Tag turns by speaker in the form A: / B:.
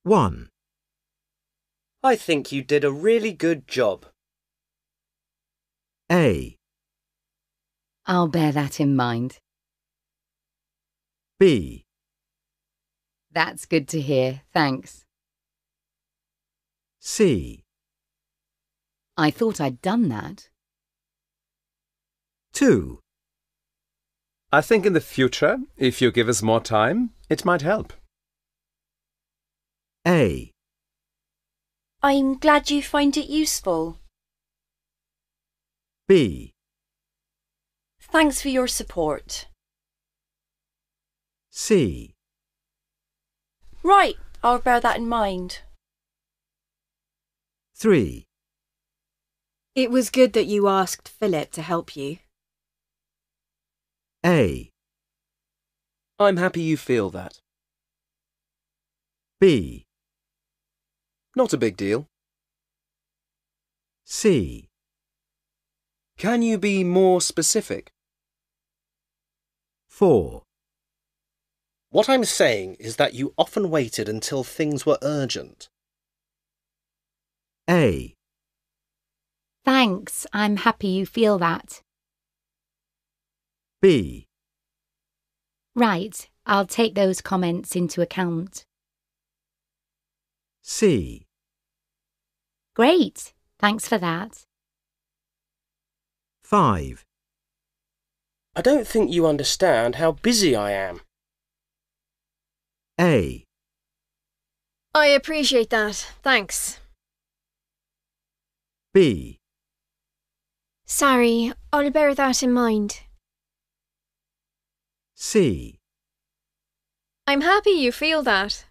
A: 1.
B: I think you did a really good job.
A: A.
C: I'll bear that in mind.
A: B.
C: That's good to hear, thanks.
A: C.
C: I thought I'd done that.
A: 2.
D: I think in the future, if you give us more time, it might help.
A: A.
E: I'm glad you find it useful.
A: B.
E: Thanks for your support.
A: C.
E: Right, I'll bear that in mind.
A: 3.
F: It was good that you asked Philip to help you.
A: A.
B: I'm happy you feel that.
A: B.
B: Not a big deal.
A: C.
B: Can you be more specific?
A: 4.
G: What I'm saying is that you often waited until things were urgent.
A: A.
H: Thanks, I'm happy you feel that.
A: B.
H: Right, I'll take those comments into account.
A: C.
H: Great, thanks for that.
A: 5.
G: I don't think you understand how busy I am.
A: A.
F: I appreciate that, thanks.
A: B.
I: Sorry, I'll bear that in mind.
A: C.
F: I'm happy you feel that.